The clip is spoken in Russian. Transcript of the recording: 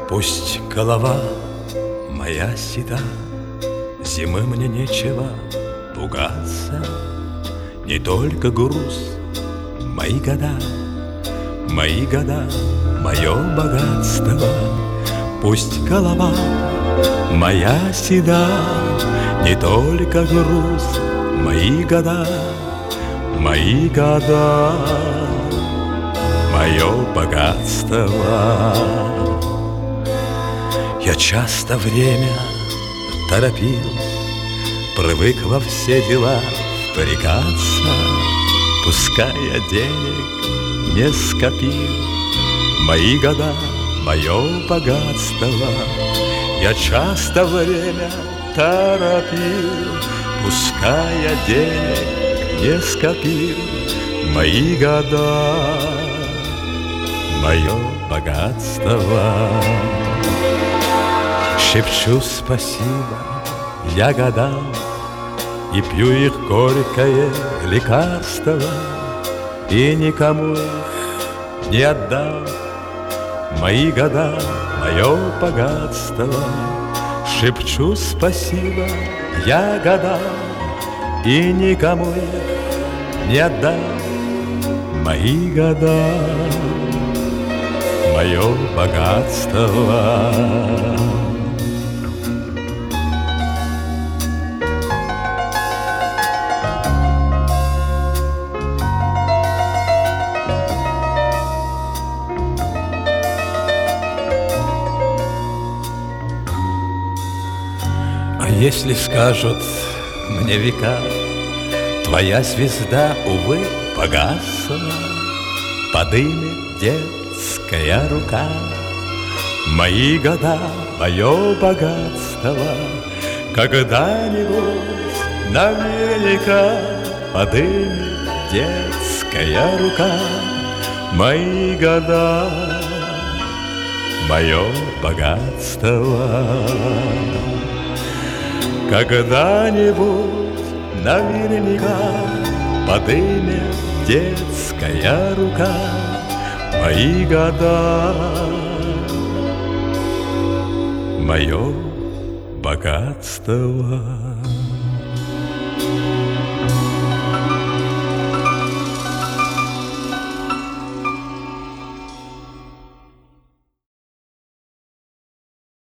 Пусть голова моя седа, зимы мне нечего пугаться. Не только груз, мои года, мое богатство. Пусть голова моя седа, не только груз, мои года, мое богатство. Я часто время торопил, привык во все дела впрягаться. Пускай я денег не скопил, мои года, мое богатство. Я часто время торопил, пускай я денег не скопил, мои года, мое богатство. Шепчу спасибо я годам и пью их горькое лекарство, и никому их не отдам. Мои года, мое богатство. Шепчу спасибо я годам и никому их не отдам. Мои года, мое богатство. Если скажут мне века, твоя звезда, увы, погасла, подымет детская рука. Мои года, мое богатство, когда-нибудь наверняка подымет детская рука. Мои года, мое богатство. Когда-нибудь наверняка подымет детская рука. Мои года, мое богатство.